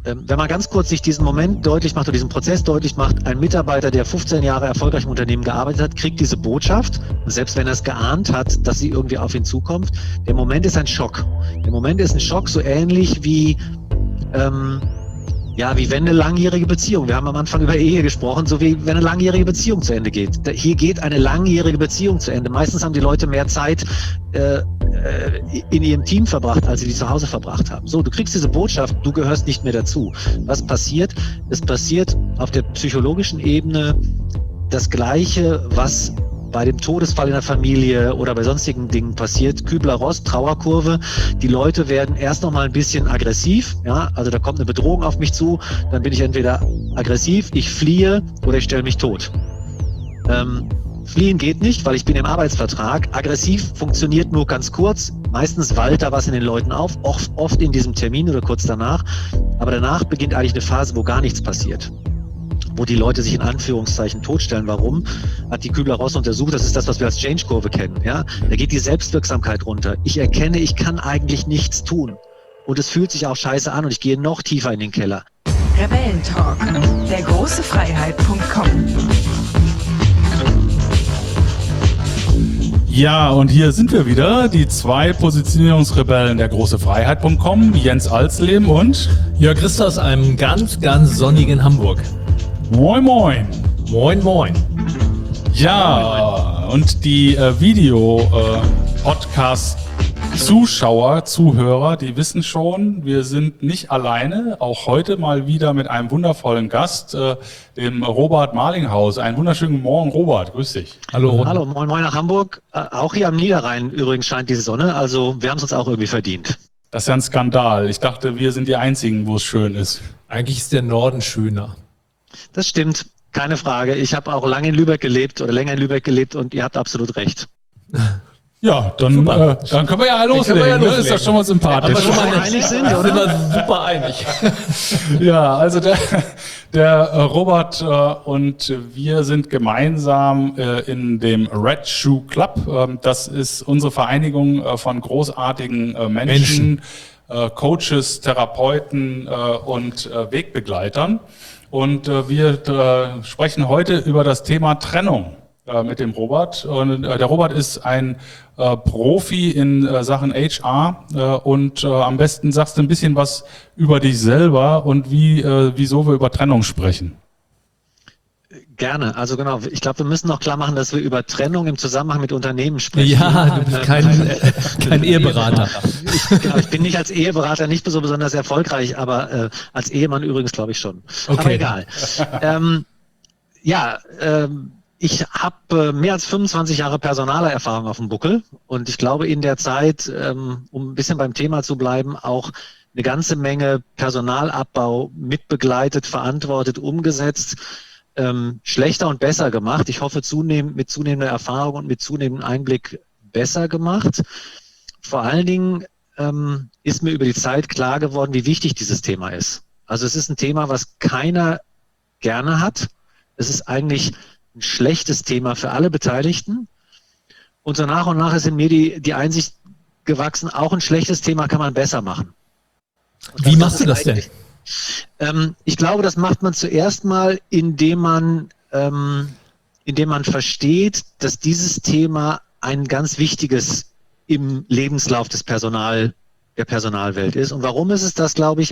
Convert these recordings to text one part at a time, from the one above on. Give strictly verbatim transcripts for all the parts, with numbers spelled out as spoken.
ähm, wenn man ganz kurz sich diesen Moment deutlich macht oder diesen Prozess deutlich macht, ein Mitarbeiter, der fünfzehn Jahre erfolgreich im Unternehmen gearbeitet hat, kriegt diese Botschaft, selbst wenn er es geahnt hat, dass sie irgendwie auf ihn zukommt. Der Moment ist ein Schock. Der Moment ist ein Schock, so ähnlich wie ähm, Ja, wie wenn eine langjährige Beziehung, wir haben am Anfang über Ehe gesprochen, so wie wenn eine langjährige Beziehung zu Ende geht. Hier geht eine langjährige Beziehung zu Ende. Meistens haben die Leute mehr Zeit äh, in ihrem Team verbracht, als sie die zu Hause verbracht haben. So, du kriegst diese Botschaft, du gehörst nicht mehr dazu. Was passiert? Es passiert auf der psychologischen Ebene das Gleiche, was bei dem Todesfall in der Familie oder bei sonstigen Dingen passiert. Kübler-Ross, Trauerkurve. Die Leute werden erst noch mal ein bisschen aggressiv. Ja, also da kommt eine Bedrohung auf mich zu. Dann bin ich entweder aggressiv, ich fliehe oder ich stelle mich tot. Ähm, fliehen geht nicht, weil ich bin im Arbeitsvertrag. Aggressiv funktioniert nur ganz kurz. Meistens wallt da was in den Leuten auf, oft, oft in diesem Termin oder kurz danach. Aber danach beginnt eigentlich eine Phase, wo gar nichts passiert, wo die Leute sich in Anführungszeichen totstellen. Warum? Hat die Kübler-Ross untersucht, das ist das, was wir als Change-Kurve kennen. Ja? Da geht die Selbstwirksamkeit runter. Ich erkenne, ich kann eigentlich nichts tun. Und es fühlt sich auch scheiße an und ich gehe noch tiefer in den Keller. Rebellentalk, der große Freiheit Punkt com. Ja, und hier sind wir wieder, die zwei Positionierungsrebellen der große Freiheit Punkt com, Jens Alsleben und Jörg Christa aus einem ganz, ganz sonnigen Hamburg. Moin Moin. Moin Moin. Ja, und die äh, Video-Podcast-Zuschauer, Zuhörer, die wissen schon, wir sind nicht alleine. Auch heute mal wieder mit einem wundervollen Gast, äh, dem Robert Marlinghaus. Einen wunderschönen Morgen, Robert. Grüß dich. Hallo. Hallo, moin moin nach Hamburg. Äh, auch hier am Niederrhein übrigens scheint die Sonne. Also wir haben es uns auch irgendwie verdient. Das ist ja ein Skandal. Ich dachte, wir sind die Einzigen, wo es schön ist. Eigentlich ist der Norden schöner. Das stimmt, keine Frage. Ich habe auch lange in Lübeck gelebt oder länger in Lübeck gelebt und ihr habt absolut recht. Ja, dann, äh, dann können wir ja loslegen. Ja loslegen. Ist doch schon mal sympathisch. Aber schon mal einig sind, oder? Sind wir super einig. Ja, also der, der äh, Robert äh, und wir sind gemeinsam äh, in dem Red Shoe Club. Ähm, das ist unsere Vereinigung äh, von großartigen äh, Menschen, Menschen. Äh, Coaches, Therapeuten äh, und äh, Wegbegleitern. Und äh, wir äh, sprechen heute über das Thema Trennung äh, mit dem Robert. Und äh, der Robert ist ein äh, Profi in äh, Sachen H R äh, und äh, am besten sagst du ein bisschen was über dich selber und wie äh, wieso wir über Trennung sprechen. Gerne. Also genau, ich glaube, wir müssen noch klar machen, dass wir über Trennung im Zusammenhang mit Unternehmen sprechen. Ja, du bist kein, äh, kein Eheberater. Ich, genau, ich bin nicht als Eheberater nicht so besonders erfolgreich, aber äh, als Ehemann übrigens glaube ich schon. Okay. Aber egal. ähm, ja, ähm, ich habe äh, mehr als fünfundzwanzig Jahre Personalerfahrung auf dem Buckel und ich glaube in der Zeit, ähm, um ein bisschen beim Thema zu bleiben, auch eine ganze Menge Personalabbau mitbegleitet, verantwortet, umgesetzt. Ähm, schlechter und besser gemacht. Ich hoffe, zunehmend, mit zunehmender Erfahrung und mit zunehmendem Einblick besser gemacht. Vor allen Dingen ähm, ist mir über die Zeit klar geworden, wie wichtig dieses Thema ist. Also es ist ein Thema, was keiner gerne hat. Es ist eigentlich ein schlechtes Thema für alle Beteiligten. Und so nach und nach ist in mir die, die Einsicht gewachsen, auch ein schlechtes Thema kann man besser machen. Wie machst du das denn? Ähm, ich glaube, das macht man zuerst mal, indem man, ähm, indem man versteht, dass dieses Thema ein ganz wichtiges im Lebenslauf des Personal, der Personalwelt ist. Und warum ist es das, glaube ich?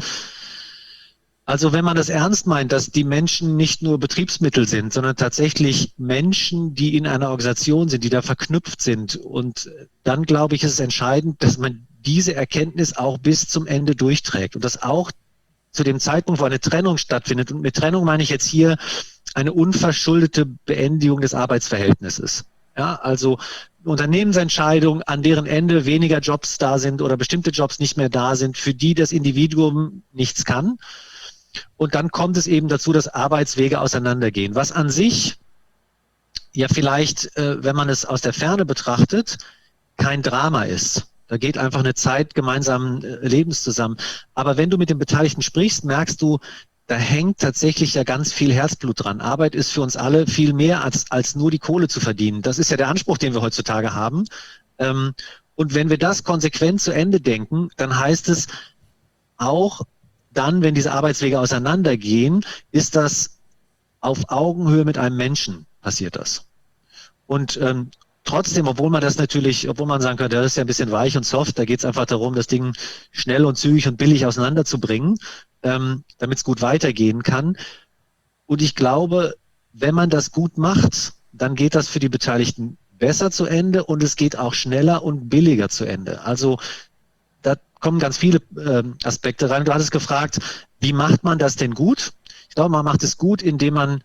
Also wenn man das ernst meint, dass die Menschen nicht nur Betriebsmittel sind, sondern tatsächlich Menschen, die in einer Organisation sind, die da verknüpft sind. Und dann, glaube ich, ist es entscheidend, dass man diese Erkenntnis auch bis zum Ende durchträgt und dass auch zu dem Zeitpunkt, wo eine Trennung stattfindet, und mit Trennung meine ich jetzt hier eine unverschuldete Beendigung des Arbeitsverhältnisses. Ja, also Unternehmensentscheidungen, an deren Ende weniger Jobs da sind oder bestimmte Jobs nicht mehr da sind, für die das Individuum nichts kann. Und dann kommt es eben dazu, dass Arbeitswege auseinandergehen, was an sich ja vielleicht, äh, wenn man es aus der Ferne betrachtet, kein Drama ist. Da geht einfach eine Zeit gemeinsamen Lebens zusammen. Aber wenn du mit den Beteiligten sprichst, merkst du, da hängt tatsächlich ja ganz viel Herzblut dran. Arbeit ist für uns alle viel mehr als, als nur die Kohle zu verdienen. Das ist ja der Anspruch, den wir heutzutage haben. Und wenn wir das konsequent zu Ende denken, dann heißt es auch, dann, wenn diese Arbeitswege auseinandergehen, ist das auf Augenhöhe mit einem Menschen passiert das. Und ähm, trotzdem, obwohl man das natürlich, obwohl man sagen könnte, das ist ja ein bisschen weich und soft, da geht es einfach darum, das Ding schnell und zügig und billig auseinanderzubringen, ähm, damit es gut weitergehen kann. Und ich glaube, wenn man das gut macht, dann geht das für die Beteiligten besser zu Ende und es geht auch schneller und billiger zu Ende. Also da kommen ganz viele ähm, Aspekte rein. Du hattest gefragt, wie macht man das denn gut? Ich glaube, man macht es gut, indem man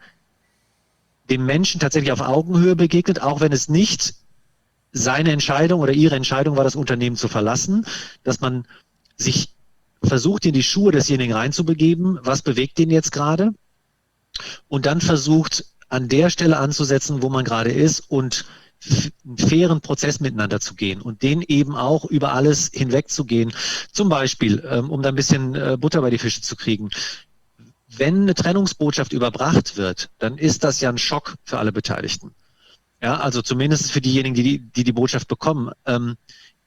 dem Menschen tatsächlich auf Augenhöhe begegnet, auch wenn es nicht seine Entscheidung oder ihre Entscheidung war, das Unternehmen zu verlassen, dass man sich versucht, in die Schuhe desjenigen reinzubegeben, was bewegt den jetzt gerade, und dann versucht, an der Stelle anzusetzen, wo man gerade ist und einen fairen Prozess miteinander zu gehen und den eben auch über alles hinweg zu gehen. Zum Beispiel, um da ein bisschen Butter bei die Fische zu kriegen, wenn eine Trennungsbotschaft überbracht wird, dann ist das ja ein Schock für alle Beteiligten. Ja, also zumindest für diejenigen, die die, die Botschaft bekommen. Ähm,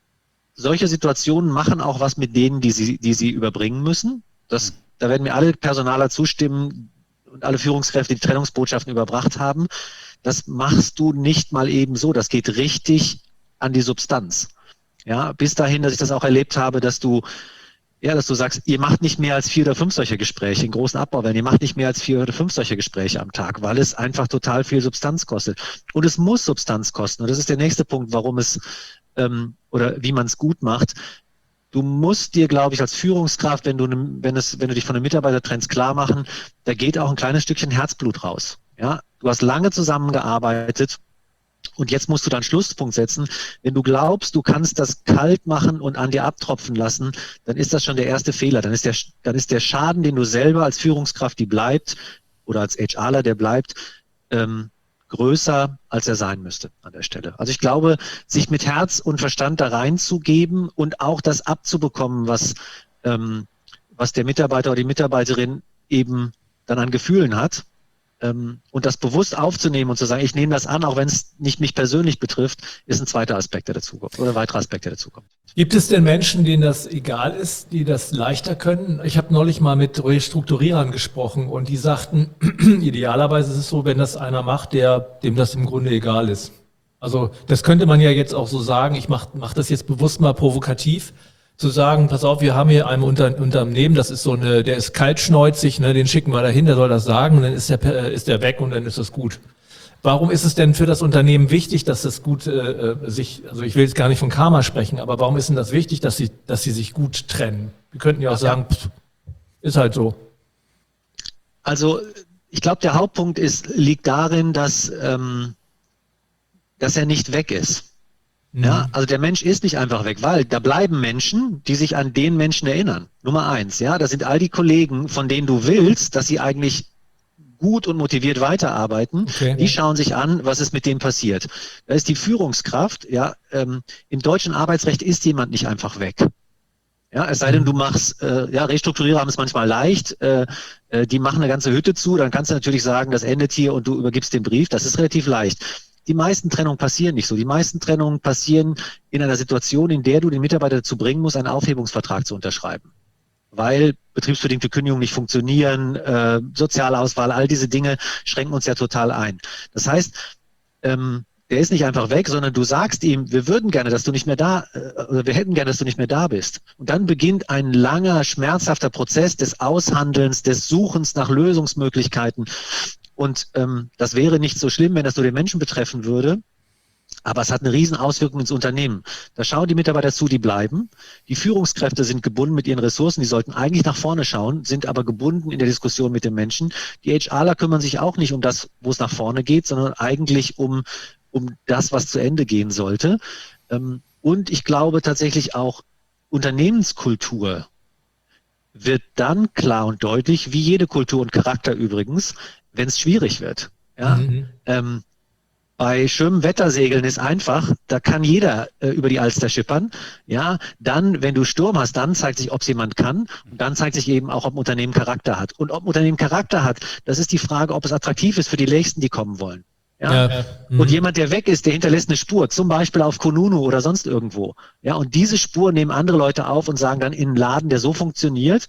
solche Situationen machen auch was mit denen, die sie, die sie überbringen müssen. Das, da werden mir alle Personaler zustimmen und alle Führungskräfte, die Trennungsbotschaften überbracht haben. Das machst du nicht mal eben so. Das geht richtig an die Substanz. Ja, bis dahin, dass ich das auch erlebt habe, dass du Ja, dass du sagst, ihr macht nicht mehr als vier oder fünf solche Gespräche in großen Abbauwellen. Ihr macht nicht mehr als vier oder fünf solche Gespräche am Tag, weil es einfach total viel Substanz kostet. Und es muss Substanz kosten. Und das ist der nächste Punkt, warum es ähm, oder wie man es gut macht. Du musst dir, glaube ich, als Führungskraft, wenn du wenn es wenn du dich von einem Mitarbeiter trennst, klar machen, da geht auch ein kleines Stückchen Herzblut raus. Ja, du hast lange zusammengearbeitet. Und jetzt musst du dann Schlusspunkt setzen. Wenn du glaubst, du kannst das kalt machen und an dir abtropfen lassen, dann ist das schon der erste Fehler. Dann ist der, dann ist der Schaden, den du selber als Führungskraft, die bleibt, oder als HRler, der bleibt, ähm, größer, als er sein müsste an der Stelle. Also ich glaube, sich mit Herz und Verstand da reinzugeben und auch das abzubekommen, was, ähm, was der Mitarbeiter oder die Mitarbeiterin eben dann an Gefühlen hat, und das bewusst aufzunehmen und zu sagen, ich nehme das an, auch wenn es nicht mich persönlich betrifft, ist ein zweiter Aspekt, der dazukommt oder ein weiterer Aspekt, der dazukommt. Gibt es denn Menschen, denen das egal ist, die das leichter können? Ich habe neulich mal mit Restrukturierern gesprochen und die sagten, idealerweise ist es so, wenn das einer macht, der dem das im Grunde egal ist. Also das könnte man ja jetzt auch so sagen, ich mache mach das jetzt bewusst mal provokativ, zu sagen, pass auf, wir haben hier einen Unter- Unternehmen, das ist so eine, der ist kaltschnäuzig, ne, den schicken wir dahin, der soll das sagen und dann ist der, ist der weg und dann ist das gut. Warum ist es denn für das Unternehmen wichtig, dass das gut äh, sich, also ich will jetzt gar nicht von Karma sprechen, aber warum ist denn das wichtig, dass sie, dass sie sich gut trennen? Wir könnten ja auch sagen, pff, ist halt so. Also ich glaube, der Hauptpunkt ist, liegt darin, dass, ähm, dass er nicht weg ist. Ja, also der Mensch ist nicht einfach weg, weil da bleiben Menschen, die sich an den Menschen erinnern. Nummer eins, ja, das sind all die Kollegen, von denen du willst, dass sie eigentlich gut und motiviert weiterarbeiten. Okay. Die schauen sich an, was ist mit denen passiert. Da ist die Führungskraft, ja, ähm, im deutschen Arbeitsrecht ist jemand nicht einfach weg. Ja, es sei denn, du machst, äh, ja, Restrukturierer haben es manchmal leicht, äh, äh, die machen eine ganze Hütte zu, dann kannst du natürlich sagen, das endet hier und du übergibst den Brief, das ist relativ leicht. Die meisten Trennungen passieren nicht so. Die meisten Trennungen passieren in einer Situation, in der du den Mitarbeiter dazu bringen musst, einen Aufhebungsvertrag zu unterschreiben. Weil betriebsbedingte Kündigungen nicht funktionieren, äh, Sozialauswahl, all diese Dinge schränken uns ja total ein. Das heißt, ähm, der ist nicht einfach weg, sondern du sagst ihm, wir würden gerne, dass du nicht mehr da, äh, oder wir hätten gerne, dass du nicht mehr da bist. Und dann beginnt ein langer, schmerzhafter Prozess des Aushandelns, des Suchens nach Lösungsmöglichkeiten. Und ähm, das wäre nicht so schlimm, wenn das nur den Menschen betreffen würde, aber es hat eine riesen Auswirkung ins Unternehmen. Da schauen die Mitarbeiter zu, die bleiben. Die Führungskräfte sind gebunden mit ihren Ressourcen, die sollten eigentlich nach vorne schauen, sind aber gebunden in der Diskussion mit den Menschen. Die HRler kümmern sich auch nicht um das, wo es nach vorne geht, sondern eigentlich um, um das, was zu Ende gehen sollte. Ähm, und ich glaube tatsächlich auch, Unternehmenskultur wird dann klar und deutlich, wie jede Kultur und Charakter übrigens, wenn es schwierig wird. Ja? Mhm. Ähm, bei schönem Wettersegeln ist einfach, da kann jeder äh, über die Alster schippern. Ja, dann, wenn du Sturm hast, dann zeigt sich, ob es jemand kann. Und dann zeigt sich eben auch, ob ein Unternehmen Charakter hat. Und ob ein Unternehmen Charakter hat, das ist die Frage, ob es attraktiv ist für die Nächsten, die kommen wollen. Ja? Ja. Mhm. Und jemand, der weg ist, der hinterlässt eine Spur, zum Beispiel auf Kununu oder sonst irgendwo. Ja, und diese Spur nehmen andere Leute auf und sagen dann in einen Laden, der so funktioniert,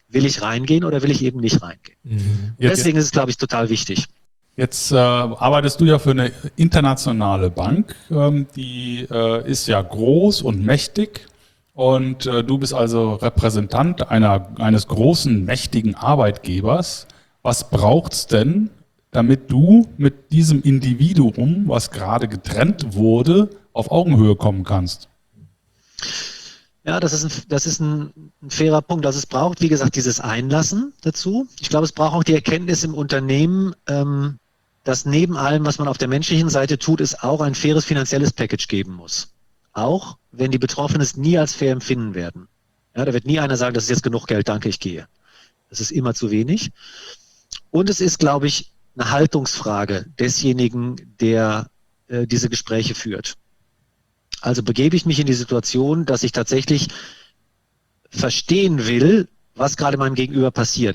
will ich reingehen oder will ich eben nicht reingehen. Mhm. Jetzt, Deswegen ist es, glaube ich, total wichtig. Jetzt äh, arbeitest du ja für eine internationale Bank, ähm, die äh, ist ja groß und mächtig und äh, du bist also Repräsentant einer, eines großen, mächtigen Arbeitgebers. Was braucht's denn, damit du mit diesem Individuum, was gerade getrennt wurde, auf Augenhöhe kommen kannst? Ja, das ist, ein, das ist ein, ein fairer Punkt. Also es braucht, wie gesagt, dieses Einlassen dazu. Ich glaube, es braucht auch die Erkenntnis im Unternehmen, ähm, dass neben allem, was man auf der menschlichen Seite tut, es auch ein faires finanzielles Package geben muss. Auch wenn die Betroffenen es nie als fair empfinden werden. Ja, da wird nie einer sagen, das ist jetzt genug Geld, danke, ich gehe. Das ist immer zu wenig. Und es ist, glaube ich, eine Haltungsfrage desjenigen, der äh, diese Gespräche führt. Also begebe ich mich in die Situation, dass ich tatsächlich verstehen will, was gerade meinem Gegenüber passiert.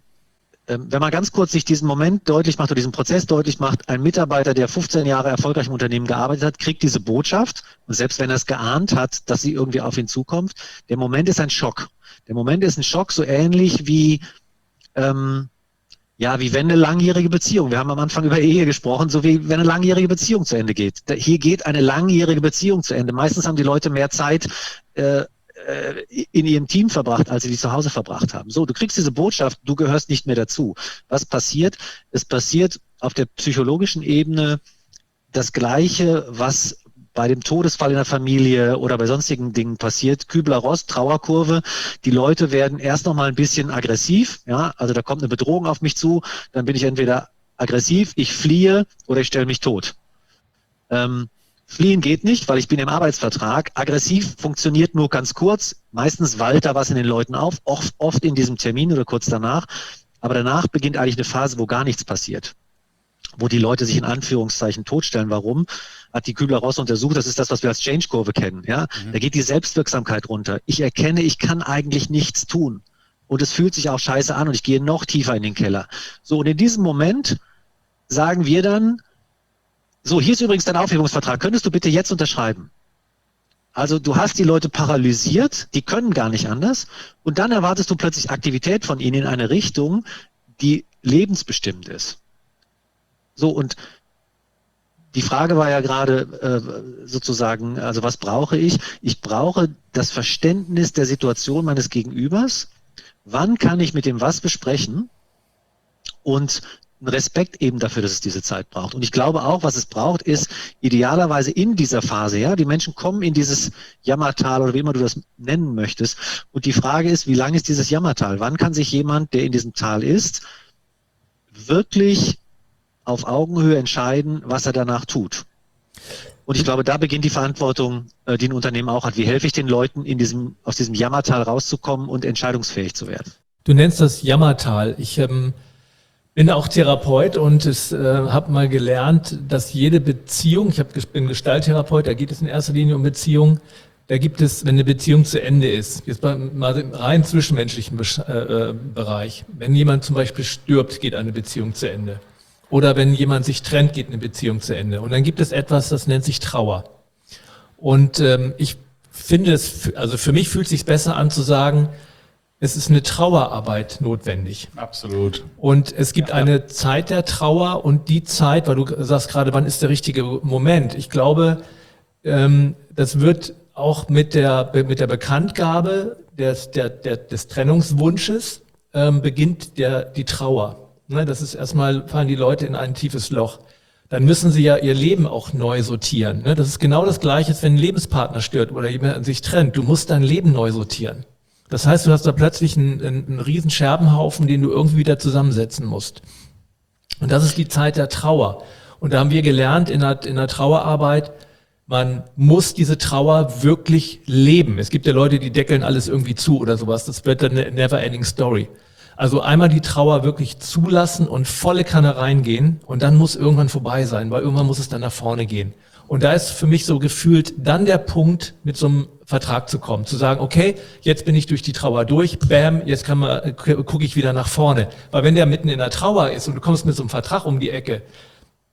Wenn man ganz kurz sich diesen Moment deutlich macht oder diesen Prozess deutlich macht, ein Mitarbeiter, der fünfzehn Jahre erfolgreich im Unternehmen gearbeitet hat, kriegt diese Botschaft und selbst wenn er es geahnt hat, dass sie irgendwie auf ihn zukommt, der Moment ist ein Schock. Der Moment ist ein Schock, so ähnlich wie, ähm, ja, wie wenn eine langjährige Beziehung, wir haben am Anfang über Ehe gesprochen, so wie wenn eine langjährige Beziehung zu Ende geht. Hier geht eine langjährige Beziehung zu Ende. Meistens haben die Leute mehr Zeit, äh, in ihrem Team verbracht, als sie die zu Hause verbracht haben. So, du kriegst diese Botschaft, du gehörst nicht mehr dazu. Was passiert? Es passiert auf der psychologischen Ebene das Gleiche, was bei dem Todesfall in der Familie oder bei sonstigen Dingen passiert. Kübler-Ross, Trauerkurve. Die Leute werden erst noch mal ein bisschen aggressiv. Ja, also da kommt eine Bedrohung auf mich zu, dann bin ich entweder aggressiv, ich fliehe oder ich stelle mich tot. Ähm, Fliehen geht nicht, weil ich bin im Arbeitsvertrag. Aggressiv funktioniert nur ganz kurz. Meistens wallt da was in den Leuten auf, oft, oft in diesem Termin oder kurz danach. Aber danach beginnt eigentlich eine Phase, wo gar nichts passiert. Wo die Leute sich in Anführungszeichen totstellen. Warum? Hat die Kübler-Ross untersucht. Das ist das, was wir als Change-Kurve kennen. Ja? Mhm. Da geht die Selbstwirksamkeit runter. Ich erkenne, ich kann eigentlich nichts tun. Und es fühlt sich auch scheiße an und ich gehe noch tiefer in den Keller. So, und in diesem Moment sagen wir dann, so, hier ist übrigens dein Aufhebungsvertrag. Könntest du bitte jetzt unterschreiben? Also du hast die Leute paralysiert, die können gar nicht anders. Und dann erwartest du plötzlich Aktivität von ihnen in eine Richtung, die lebensbestimmend ist. So, und die Frage war ja gerade äh, sozusagen, also was brauche ich? Ich brauche das Verständnis der Situation meines Gegenübers. Wann kann ich mit dem was besprechen? Und Respekt eben dafür, dass es diese Zeit braucht. Und ich glaube auch, was es braucht, ist idealerweise in dieser Phase, ja, die Menschen kommen in dieses Jammertal oder wie immer du das nennen möchtest. Und die Frage ist, wie lang ist dieses Jammertal? Wann kann sich jemand, der in diesem Tal ist, wirklich auf Augenhöhe entscheiden, was er danach tut? Und ich glaube, da beginnt die Verantwortung, die ein Unternehmen auch hat. Wie helfe ich den Leuten, in diesem, aus diesem Jammertal rauszukommen und entscheidungsfähig zu werden? Du nennst das Jammertal. Ich ähm bin auch Therapeut und es äh, habe mal gelernt, dass jede Beziehung, ich hab, bin Gestalttherapeut, da geht es in erster Linie um Beziehung, da gibt es, wenn eine Beziehung zu Ende ist, jetzt mal im rein zwischenmenschlichen Be- äh, Bereich, wenn jemand zum Beispiel stirbt, geht eine Beziehung zu Ende. Oder wenn jemand sich trennt, geht eine Beziehung zu Ende. Und dann gibt es etwas, das nennt sich Trauer. Und ähm, ich finde es, also für mich fühlt es sich besser an zu sagen, es ist eine Trauerarbeit notwendig. Absolut. Und es gibt ja eine Zeit der Trauer und die Zeit, weil du sagst gerade, wann ist der richtige Moment? Ich glaube, ähm, das wird auch mit der, mit der Bekanntgabe des, der, der, des Trennungswunsches ähm, beginnt der, die Trauer. Ne, das ist erstmal, fallen die Leute in ein tiefes Loch. Dann müssen sie ja ihr Leben auch neu sortieren. Ne? Das ist genau das Gleiche, als wenn ein Lebenspartner stirbt oder jemand sich trennt. Du musst dein Leben neu sortieren. Das heißt, du hast da plötzlich einen, einen, einen riesen Scherbenhaufen, den du irgendwie wieder zusammensetzen musst. Und das ist die Zeit der Trauer. Und da haben wir gelernt in der, in der Trauerarbeit, man muss diese Trauer wirklich leben. Es gibt ja Leute, die deckeln alles irgendwie zu oder sowas. Das wird dann eine never-ending Story. Also einmal die Trauer wirklich zulassen und volle Kanne reingehen und dann muss irgendwann vorbei sein, weil irgendwann muss es dann nach vorne gehen. Und da ist für mich so gefühlt dann der Punkt, mit so einem Vertrag zu kommen, zu sagen, okay, jetzt bin ich durch die Trauer durch, bam, jetzt kann man, gucke ich wieder nach vorne. Weil wenn der mitten in der Trauer ist und du kommst mit so einem Vertrag um die Ecke,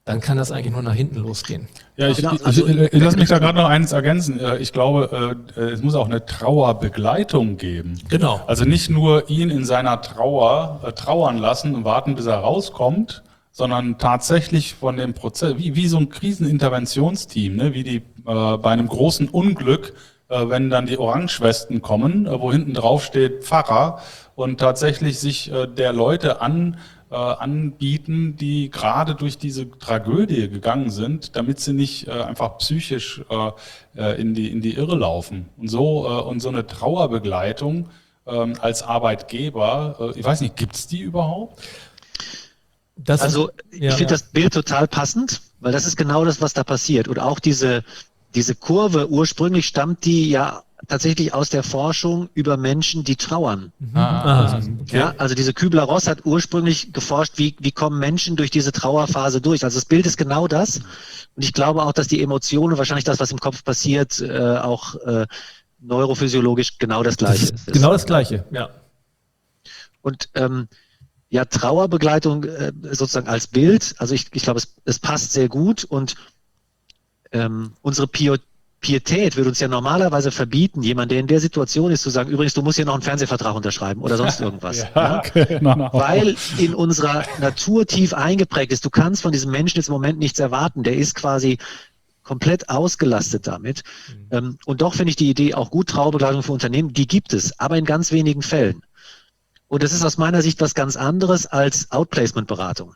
dann kann das eigentlich nur nach hinten losgehen. Ja, ich, Genau, ich, also- ich, ich lass mich da gerade noch eines ergänzen. Äh, Ich glaube, äh, es muss auch eine Trauerbegleitung geben. Genau. Also nicht nur ihn in seiner Trauer äh, trauern lassen und warten, bis er rauskommt, sondern tatsächlich von dem Prozess, wie, wie so ein Kriseninterventionsteam, ne? Wie die äh, bei einem großen Unglück, äh, wenn dann die Orangewesten kommen, äh, wo hinten drauf steht Pfarrer und tatsächlich sich äh, der Leute an äh, anbieten, die gerade durch diese Tragödie gegangen sind, damit sie nicht äh, einfach psychisch äh, in die in die Irre laufen. Und so äh, und so eine Trauerbegleitung ähm, als Arbeitgeber, äh, ich weiß nicht, gibt's die überhaupt? Das, Also ich ja, finde ja. das Bild total passend, weil das ist genau das, was da passiert. Und auch diese, diese Kurve, ursprünglich stammt die ja tatsächlich aus der Forschung über Menschen, die trauern. Ah, okay. Ja, also diese Kübler-Ross hat ursprünglich geforscht, wie, wie kommen Menschen durch diese Trauerphase durch. Also das Bild ist genau das. Und ich glaube auch, dass die Emotionen, wahrscheinlich das, was im Kopf passiert, äh, auch äh, neurophysiologisch genau das Gleiche ist. Genau das Gleiche, ja. Und ähm, ja, Trauerbegleitung äh, sozusagen als Bild, also ich, ich glaube, es, es passt sehr gut und ähm, unsere Pio Pietät würde uns ja normalerweise verbieten, jemand, der in der Situation ist, zu sagen, übrigens, du musst hier noch einen Fernsehvertrag unterschreiben oder sonst irgendwas. Ja, genau. Weil in unserer Natur tief eingeprägt ist, du kannst von diesem Menschen jetzt im Moment nichts erwarten, der ist quasi komplett ausgelastet damit. Mhm. Ähm, und doch finde ich die Idee auch gut, Trauerbegleitung für Unternehmen, die gibt es, aber in ganz wenigen Fällen. Und das ist aus meiner Sicht was ganz anderes als Outplacement-Beratung.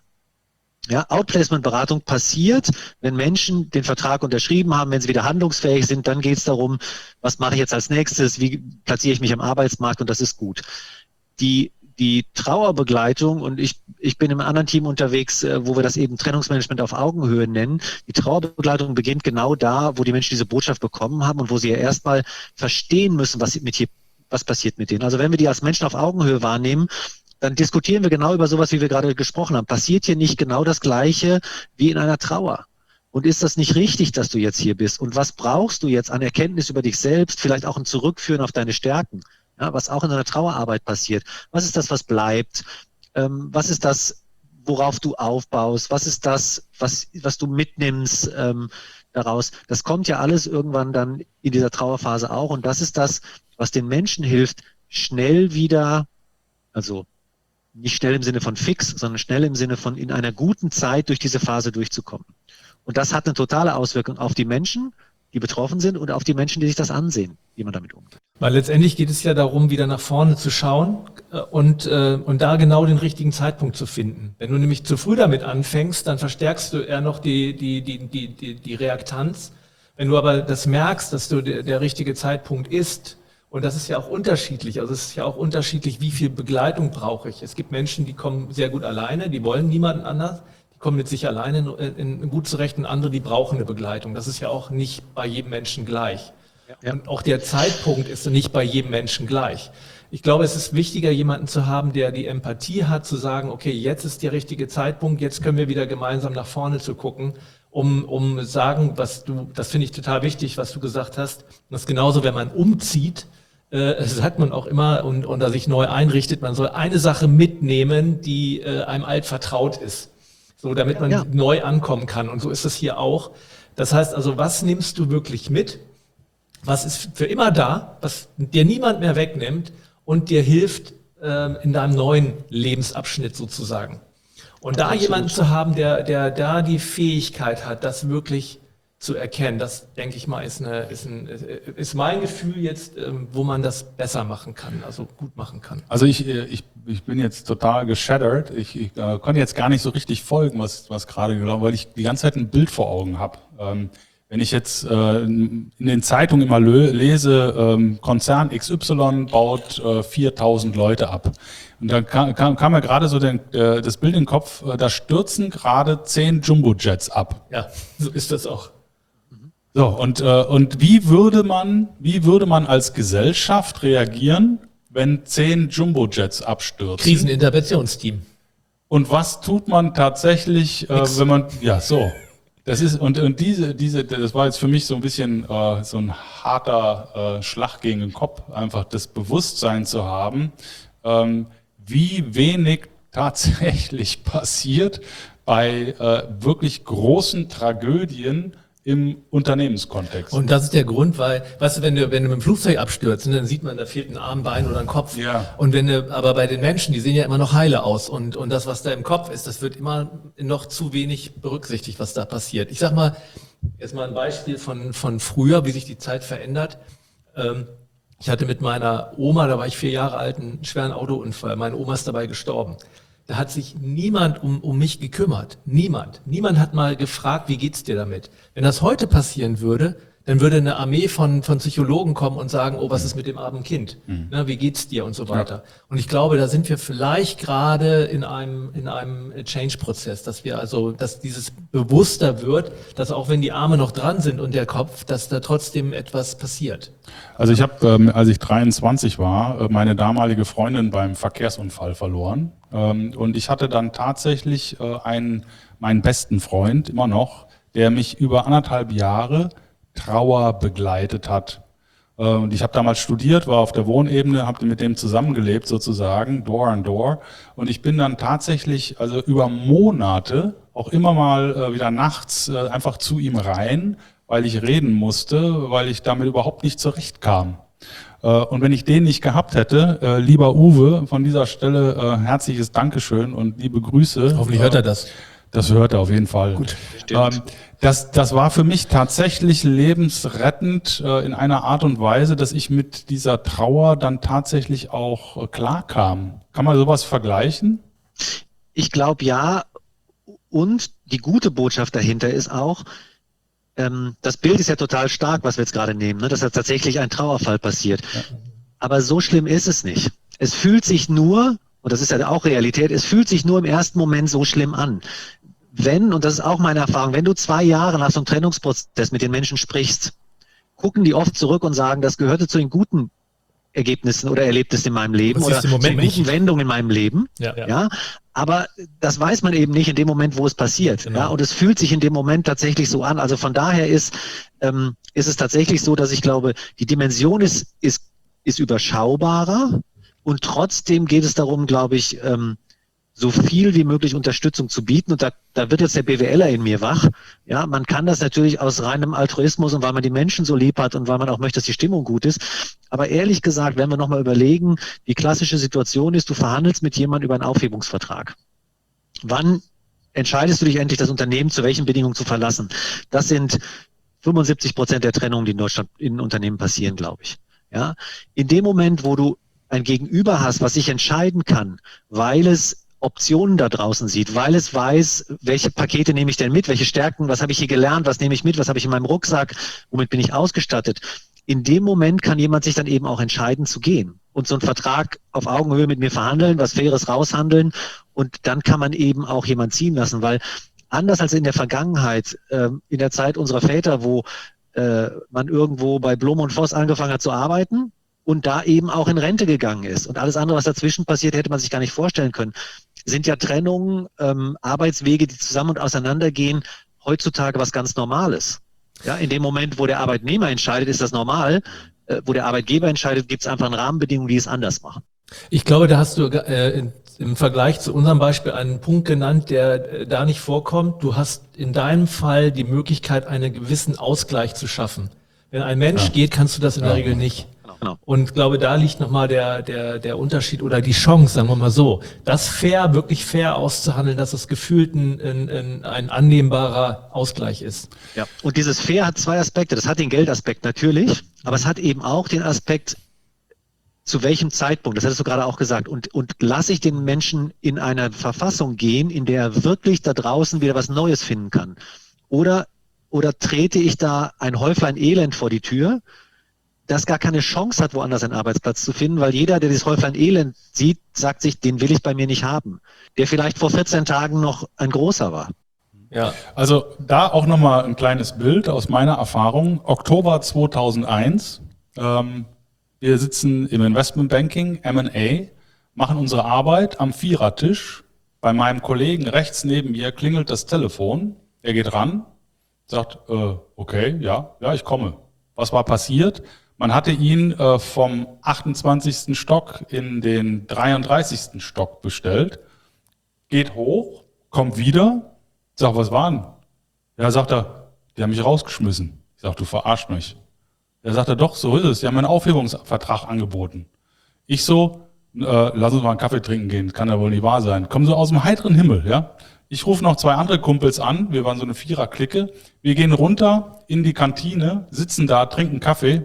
Ja, Outplacement-Beratung passiert, wenn Menschen den Vertrag unterschrieben haben, wenn sie wieder handlungsfähig sind, dann geht es darum, was mache ich jetzt als nächstes, wie platziere ich mich am Arbeitsmarkt und das ist gut. Die, die Trauerbegleitung, und ich, ich bin im anderen Team unterwegs, wo wir das eben Trennungsmanagement auf Augenhöhe nennen, die Trauerbegleitung beginnt genau da, wo die Menschen diese Botschaft bekommen haben und wo sie ja erstmal verstehen müssen, was mit hier, was passiert mit denen. Also wenn wir die als Menschen auf Augenhöhe wahrnehmen, dann diskutieren wir genau über sowas, wie wir gerade gesprochen haben. Passiert hier nicht genau das Gleiche wie in einer Trauer? Und ist das nicht richtig, dass du jetzt hier bist? Und was brauchst du jetzt an Erkenntnis über dich selbst? Vielleicht auch ein Zurückführen auf deine Stärken, ja, was auch in einer Trauerarbeit passiert. Was ist das, was bleibt? Ähm, was ist das, worauf du aufbaust? Was ist das, was, was du mitnimmst ähm, daraus? Das kommt ja alles irgendwann dann in dieser Trauerphase auch. Und das ist das, was den Menschen hilft, schnell wieder, also nicht schnell im Sinne von fix, sondern schnell im Sinne von in einer guten Zeit durch diese Phase durchzukommen. Und das hat eine totale Auswirkung auf die Menschen, die betroffen sind und auf die Menschen, die sich das ansehen, wie man damit umgeht. Weil letztendlich geht es ja darum, wieder nach vorne zu schauen und, äh, und da genau den richtigen Zeitpunkt zu finden. Wenn du nämlich zu früh damit anfängst, dann verstärkst du eher noch die, die, die, die, die, die Reaktanz. Wenn du aber das merkst, dass du der, der richtige Zeitpunkt ist, und das ist ja auch unterschiedlich, also es ist ja auch unterschiedlich, wie viel Begleitung brauche ich. Es gibt Menschen, die kommen sehr gut alleine, die wollen niemanden anders, die kommen mit sich alleine in, in gut zurecht, und andere, die brauchen eine Begleitung. Das ist ja auch nicht bei jedem Menschen gleich. Ja. Und auch der Zeitpunkt ist nicht bei jedem Menschen gleich. Ich glaube, es ist wichtiger, jemanden zu haben, der die Empathie hat, zu sagen, okay, jetzt ist der richtige Zeitpunkt, jetzt können wir wieder gemeinsam nach vorne zu gucken, um um sagen, was du, das finde ich total wichtig, was du gesagt hast. Das ist genauso, wenn man umzieht, äh, sagt man auch immer und, und da sich neu einrichtet, man soll eine Sache mitnehmen, die äh, einem alt vertraut ist. So, damit man ja. neu ankommen kann. Und so ist es hier auch. Das heißt also, was nimmst du wirklich mit? Was ist für immer da, was dir niemand mehr wegnimmt und dir hilft äh, in deinem neuen Lebensabschnitt sozusagen. Und da Absolut. Jemanden zu haben, der, der da die Fähigkeit hat, das wirklich zu erkennen, das denke ich mal, ist, eine, ist, ein, ist mein Gefühl jetzt, wo man das besser machen kann, also gut machen kann. Also ich, ich, ich bin jetzt total geshattert. Ich, ich äh, konnte jetzt gar nicht so richtig folgen, was, was gerade gelaufen, weil ich die ganze Zeit ein Bild vor Augen habe. Ähm, wenn ich jetzt äh, in den Zeitungen immer lese, ähm, Konzern X Y baut äh, viertausend Leute ab. Und dann kam, kam, kam mir gerade so den, äh, das Bild in den Kopf, äh, da stürzen gerade zehn Jumbo-Jets ab. Ja, so ist das auch. So, und, äh, und wie würde man, wie würde man als Gesellschaft reagieren, wenn zehn Jumbo-Jets abstürzen? Kriseninterventionsteam. Und was tut man tatsächlich, äh, wenn man, ja, so. Das ist, und, und diese, diese, das war jetzt für mich so ein bisschen äh, so ein harter äh, Schlag gegen den Kopf, einfach das Bewusstsein zu haben, ähm, wie wenig tatsächlich passiert bei äh, wirklich großen Tragödien im Unternehmenskontext. Und das ist der Grund, weil, weißt du, wenn du, wenn du mit dem Flugzeug abstürzt, dann sieht man, da fehlt ein Arm, Bein oder ein Kopf. Ja. Und wenn du, aber bei den Menschen, die sehen ja immer noch heile aus. Und, und das, was da im Kopf ist, das wird immer noch zu wenig berücksichtigt, was da passiert. Ich sag mal, jetzt mal ein Beispiel von, von früher, wie sich die Zeit verändert. Ähm, ich hatte mit meiner Oma, da war ich vier Jahre alt, einen schweren Autounfall. Meine Oma ist dabei gestorben. Da hat sich niemand um, um mich gekümmert. Niemand. Niemand hat mal gefragt, wie geht's dir damit? Wenn das heute passieren würde, dann würde eine Armee von, von Psychologen kommen und sagen, oh, was ist mit dem armen Kind? Mhm. Na, wie geht's dir und so weiter. Ja. Und ich glaube, da sind wir vielleicht gerade in einem, in einem Change-Prozess, dass wir also, dass dieses bewusster wird, dass auch wenn die Arme noch dran sind und der Kopf, dass da trotzdem etwas passiert. Also ich habe, ähm, als ich dreiundzwanzig war, meine damalige Freundin beim Verkehrsunfall verloren. Ähm, und ich hatte dann tatsächlich äh, einen, meinen besten Freund, immer noch, der mich über anderthalb Jahre Trauer begleitet hat. Und ich habe damals studiert, war auf der Wohnebene, habe mit dem zusammengelebt sozusagen, Door an Door. Und ich bin dann tatsächlich also über Monate auch immer mal wieder nachts einfach zu ihm rein, weil ich reden musste, weil ich damit überhaupt nicht zurechtkam. Und wenn ich den nicht gehabt hätte, lieber Uwe, von dieser Stelle herzliches Dankeschön und liebe Grüße. Hoffentlich hört er das. Das hört er auf jeden Fall. Gut, ähm, das, das war für mich tatsächlich lebensrettend äh, in einer Art und Weise, dass ich mit dieser Trauer dann tatsächlich auch äh, klarkam. Kann man sowas vergleichen? Ich glaube ja. Und die gute Botschaft dahinter ist auch, ähm, das Bild ist ja total stark, was wir jetzt gerade nehmen, ne? Dass da tatsächlich ein Trauerfall passiert. Ja. Aber so schlimm ist es nicht. Es fühlt sich nur, und das ist ja auch Realität, es fühlt sich nur im ersten Moment so schlimm an. Wenn, und das ist auch meine Erfahrung, wenn du zwei Jahre nach so einem Trennungsprozess mit den Menschen sprichst, gucken die oft zurück und sagen, das gehörte zu den guten Ergebnissen oder Erlebnissen in meinem Leben oder zu guten nicht. Wendungen in meinem Leben. Ja, ja. Ja, aber das weiß man eben nicht in dem Moment, wo es passiert. Genau. Ja, und es fühlt sich in dem Moment tatsächlich so an. Also von daher ist, ähm, ist es tatsächlich so, dass ich glaube, die Dimension ist, ist, ist überschaubarer. Und trotzdem geht es darum, glaube ich, ähm, so viel wie möglich Unterstützung zu bieten. Und da, da wird jetzt der BWLer in mir wach. Ja, man kann das natürlich aus reinem Altruismus und weil man die Menschen so lieb hat und weil man auch möchte, dass die Stimmung gut ist. Aber ehrlich gesagt, wenn wir nochmal überlegen, die klassische Situation ist, du verhandelst mit jemandem über einen Aufhebungsvertrag. Wann entscheidest du dich endlich, das Unternehmen zu welchen Bedingungen zu verlassen? Das sind fünfundsiebzig Prozent der Trennungen, die in Deutschland in Unternehmen passieren, glaube ich. Ja, in dem Moment, wo du ein Gegenüber hast, was sich entscheiden kann, weil es Optionen da draußen sieht, weil es weiß, welche Pakete nehme ich denn mit, welche Stärken, was habe ich hier gelernt, was nehme ich mit, was habe ich in meinem Rucksack, womit bin ich ausgestattet. In dem Moment kann jemand sich dann eben auch entscheiden zu gehen und so einen Vertrag auf Augenhöhe mit mir verhandeln, was Faires raushandeln und dann kann man eben auch jemand ziehen lassen, weil anders als in der Vergangenheit, äh, in der Zeit unserer Väter, wo äh, man irgendwo bei Blum und Voss angefangen hat zu arbeiten, und da eben auch in Rente gegangen ist. Und alles andere, was dazwischen passiert, hätte man sich gar nicht vorstellen können. Sind ja Trennungen, ähm, Arbeitswege, die zusammen und auseinandergehen, heutzutage was ganz Normales. Ja, in dem Moment, wo der Arbeitnehmer entscheidet, ist das normal. Äh, wo der Arbeitgeber entscheidet, gibt es einfach Rahmenbedingungen, die es anders machen. Ich glaube, da hast du äh, in, im Vergleich zu unserem Beispiel einen Punkt genannt, der äh, da nicht vorkommt. Du hast in deinem Fall die Möglichkeit, einen gewissen Ausgleich zu schaffen. Wenn ein Mensch ja. geht, kannst du das in der ja. Regel nicht. Genau. Und ich glaube, da liegt nochmal der, der, der Unterschied oder die Chance, sagen wir mal so, das fair, wirklich fair auszuhandeln, dass es gefühlt ein, ein, ein annehmbarer Ausgleich ist. Ja. Und dieses fair hat zwei Aspekte. Das hat den Geldaspekt natürlich, aber es hat eben auch den Aspekt, zu welchem Zeitpunkt, das hattest du gerade auch gesagt, und, und lasse ich den Menschen in eine Verfassung gehen, in der er wirklich da draußen wieder was Neues finden kann. Oder, oder trete ich da ein Häuflein Elend vor die Tür, das gar keine Chance hat, woanders einen Arbeitsplatz zu finden, weil jeder, der dieses Häuflein Elend sieht, sagt sich, den will ich bei mir nicht haben. Der vielleicht vor vierzehn Tagen noch ein großer war. Ja, also da auch nochmal ein kleines Bild aus meiner Erfahrung. Oktober zweitausendeins, ähm, wir sitzen im Investmentbanking, M and A, machen unsere Arbeit am Vierertisch. Bei meinem Kollegen rechts neben mir klingelt das Telefon. Er geht ran, sagt, äh, okay, ja, ja, ich komme. Was war passiert? Man hatte ihn äh, vom achtundzwanzigsten Stock in den dreiunddreißigsten Stock bestellt, geht hoch, kommt wieder, sag, was war denn? Ja, sagt er, die haben mich rausgeschmissen. Ich sag, du verarsch mich. Ja, sagt er, doch, so ist es. Die haben mir einen Aufhebungsvertrag angeboten. Ich so, äh, lass uns mal einen Kaffee trinken gehen, kann ja wohl nicht wahr sein. Kommen so aus dem heiteren Himmel, ja. Ich rufe noch zwei andere Kumpels an, wir waren so eine Vierer-Clique. Wir gehen runter in die Kantine, sitzen da, trinken Kaffee,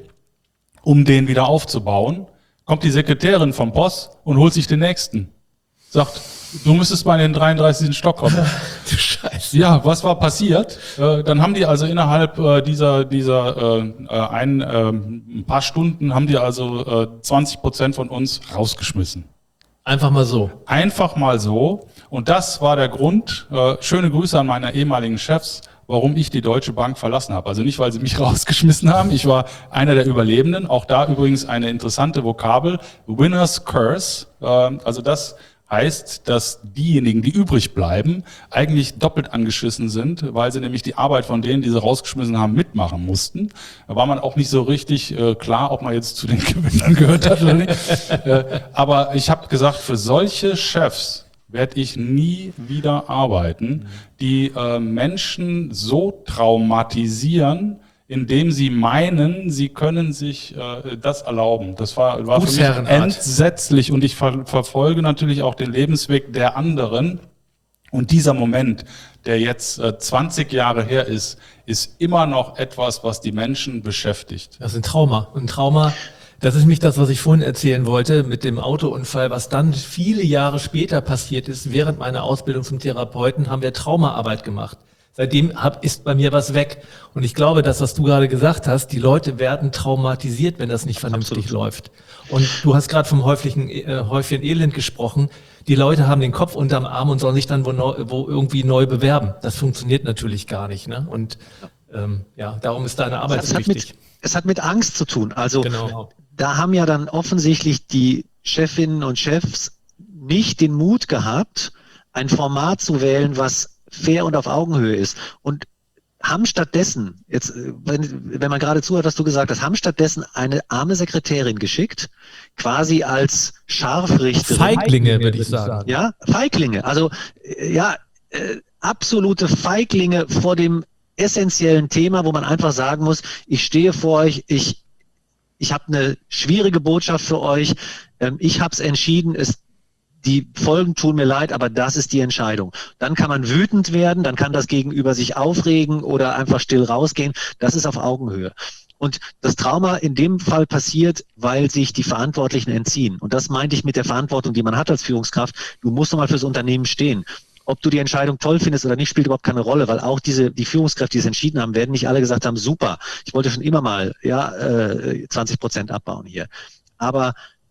um den wieder aufzubauen. Kommt die Sekretärin vom Boss und holt sich den nächsten. Sagt, du müsstest mal in den dreiunddreißigsten Stock kommen. Du Scheiße. Ja, was war passiert? Äh, dann haben die also innerhalb äh, dieser, dieser äh, ein, äh, ein paar Stunden haben die also äh, zwanzig Prozent von uns rausgeschmissen. Einfach mal so. Einfach mal so. Und das war der Grund, äh, schöne Grüße an meine ehemaligen Chefs, warum ich die Deutsche Bank verlassen habe. Also nicht, weil sie mich rausgeschmissen haben. Ich war einer der Überlebenden. Auch da übrigens eine interessante Vokabel. Winner's Curse. Äh, also das heißt, dass diejenigen, die übrig bleiben, eigentlich doppelt angeschissen sind, weil sie nämlich die Arbeit von denen, die sie rausgeschmissen haben, mitmachen mussten. Da war man auch nicht so richtig äh, klar, ob man jetzt zu den Gewinnern gehört hat oder nicht. äh, aber ich habe gesagt, für solche Chefs werde ich nie wieder arbeiten, die äh, Menschen so traumatisieren, indem sie meinen, sie können sich äh, das erlauben. Das war, war für mich entsetzlich und ich ver verfolge natürlich auch den Lebensweg der anderen. Und dieser Moment, der jetzt äh, zwanzig Jahre her ist, ist immer noch etwas, was die Menschen beschäftigt. Das ist ein Trauma. Ein Trauma, das ist nämlich das, was ich vorhin erzählen wollte mit dem Autounfall, was dann viele Jahre später passiert ist. Während meiner Ausbildung zum Therapeuten haben wir Traumaarbeit gemacht. Seitdem hab, ist bei mir was weg. Und ich glaube, das, was du gerade gesagt hast, die Leute werden traumatisiert, wenn das nicht vernünftig Absolut. läuft. Und du hast gerade vom häuflichen, äh, Häufchen Elend gesprochen. Die Leute haben den Kopf unterm Arm und sollen sich dann wo, neu, wo irgendwie neu bewerben. Das funktioniert natürlich gar nicht. Ne? Und ähm, ja, darum ist deine Arbeit es so hat wichtig. Mit, es hat mit Angst zu tun. Also Genau. Da haben ja dann offensichtlich die Chefinnen und Chefs nicht den Mut gehabt, ein Format zu wählen, was fair und auf Augenhöhe ist. Und haben stattdessen, jetzt, wenn, wenn man gerade zuhört, was du gesagt hast, haben stattdessen eine arme Sekretärin geschickt, quasi als Scharfrichterin. Feiglinge, würde ich sagen. Ja, Feiglinge. Also, ja, äh, absolute Feiglinge vor dem essentiellen Thema, wo man einfach sagen muss, ich stehe vor euch, ich, ich habe eine schwierige Botschaft für euch, ähm, ich habe es entschieden, es die Folgen tun mir leid, aber das ist die Entscheidung. Dann kann man wütend werden, dann kann das Gegenüber sich aufregen oder einfach still rausgehen. Das ist auf Augenhöhe. Und das Trauma in dem Fall passiert, weil sich die Verantwortlichen entziehen. Und das meinte ich mit der Verantwortung, die man hat als Führungskraft. Du musst doch mal fürs Unternehmen stehen. Ob du die Entscheidung toll findest oder nicht, spielt überhaupt keine Rolle, weil auch diese die Führungskräfte, die es entschieden haben, werden nicht alle gesagt haben, super, ich wollte schon immer mal ja äh, zwanzig Prozent abbauen hier. Aber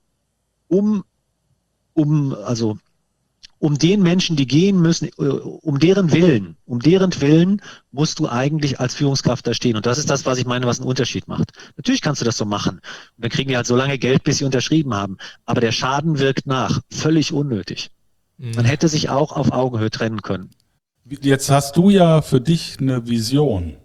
um um also um den Menschen, die gehen müssen, um deren Willen, um deren Willen musst du eigentlich als Führungskraft da stehen. Und das ist das, was ich meine, was einen Unterschied macht. Natürlich kannst du das so machen. Und dann kriegen die halt so lange Geld, bis sie unterschrieben haben. Aber der Schaden wirkt nach. Völlig unnötig. Man hätte sich auch auf Augenhöhe trennen können. Jetzt hast du ja für dich eine Vision.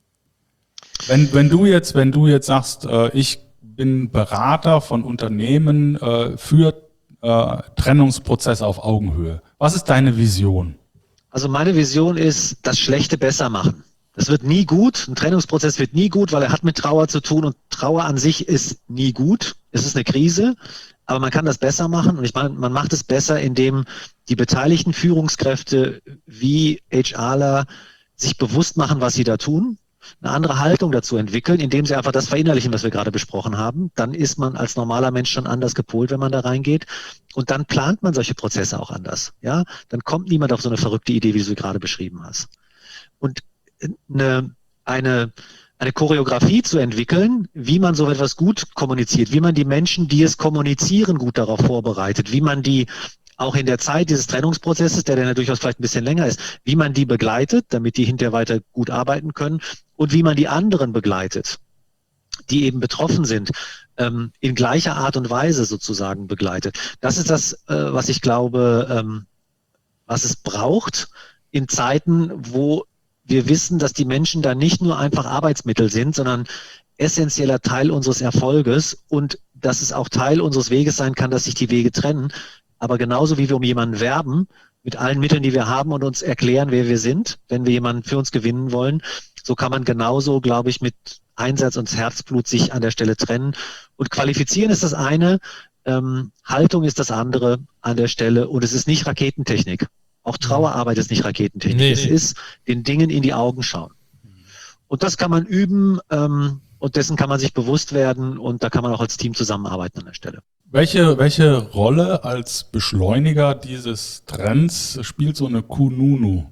Wenn, wenn du jetzt, wenn du jetzt sagst, äh, ich bin Berater von Unternehmen äh, für äh, Trennungsprozess auf Augenhöhe. Was ist deine Vision? Also meine Vision ist, das Schlechte besser machen. Das wird nie gut. Ein Trennungsprozess wird nie gut, weil er hat mit Trauer zu tun und Trauer an sich ist nie gut. Es ist eine Krise. Aber man kann das besser machen und ich meine, man macht es besser, indem die beteiligten Führungskräfte wie HRler sich bewusst machen, was sie da tun, eine andere Haltung dazu entwickeln, indem sie einfach das verinnerlichen, was wir gerade besprochen haben. Dann ist man als normaler Mensch schon anders gepolt, wenn man da reingeht. Und dann plant man solche Prozesse auch anders. Ja, dann kommt niemand auf so eine verrückte Idee, wie du sie gerade beschrieben hast. Und eine, eine eine Choreografie zu entwickeln, wie man so etwas gut kommuniziert, wie man die Menschen, die es kommunizieren, gut darauf vorbereitet, wie man die auch in der Zeit dieses Trennungsprozesses, der dann ja durchaus vielleicht ein bisschen länger ist, wie man die begleitet, damit die hinterher weiter gut arbeiten können und wie man die anderen begleitet, die eben betroffen sind, ähm, in gleicher Art und Weise sozusagen begleitet. Das ist das, äh, was ich glaube, ähm, was es braucht in Zeiten, wo wir wissen, dass die Menschen da nicht nur einfach Arbeitsmittel sind, sondern essentieller Teil unseres Erfolges und dass es auch Teil unseres Weges sein kann, dass sich die Wege trennen. Aber genauso wie wir um jemanden werben, mit allen Mitteln, die wir haben und uns erklären, wer wir sind, wenn wir jemanden für uns gewinnen wollen. So kann man genauso, glaube ich, mit Einsatz und Herzblut sich an der Stelle trennen. Und qualifizieren ist das eine, ähm, Haltung ist das andere an der Stelle. Und es ist nicht Raketentechnik. Auch Trauerarbeit ist nicht Raketentechnik. Nee, es nee. ist den Dingen in die Augen schauen. Und das kann man üben ähm, und dessen kann man sich bewusst werden und da kann man auch als Team zusammenarbeiten an der Stelle. Welche, welche Rolle als Beschleuniger dieses Trends spielt so eine Kununu?